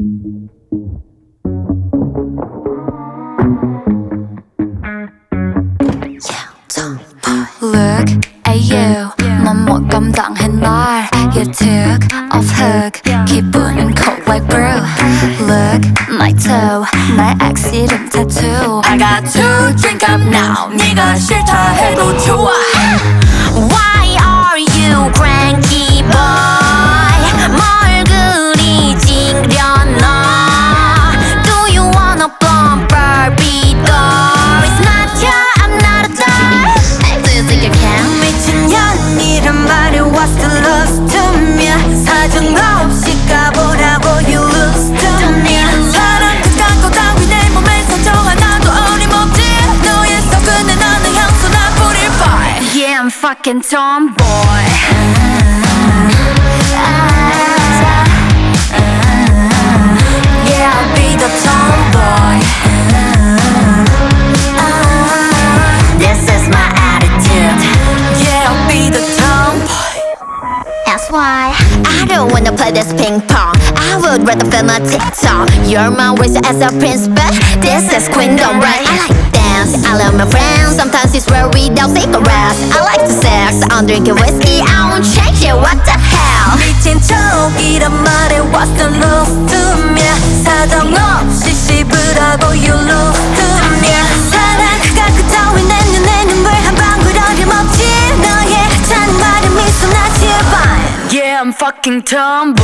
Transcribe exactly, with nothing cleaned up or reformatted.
Look at you, 넌 못 감당해 날. You took off hook, 기분은 cold like brew. Look, my toe, 날 ex 이름 tattoo. I got to drink up now, 네가 싫다 해도 좋아. Why are you cranky boy? 뭘 그리 찡그려놔? Do you wanna bump Barbie doll? It's not ya, I'm not a doll. Do you think you can? 미친년이란 말이 what's the loss to me? 사정 없이 가보라고 you lose to me. 사랑 끝까고 따위 내 몸에 상처 하나도 어림없지. 너의 속근에 나는 향수 나 뿌릴 boy. Yeah, I'm fucking tomboy. Yeah, I'll be the tomboy. This is my attitude. Yeah, I'll be the tomboy. That's why I don't wanna play this ping pong. I would rather film a TikTok. You're my waist as a prince, but this is queendom, right? I like dance, I love my friends. Sometimes it's where we don't cigarettes. I like to sex, I'm drinking whiskey. I won't change it, what the hell? 미친 척이란 말에 what's the loss to me? 사정 없이 씹으라고 you lose to me. 사랑 그가 그 따위 내 눈에 눈물 한 방울 어림없지. 너의 찬 말에 미소 나 제발. Yeah, I'm fucking tomboy.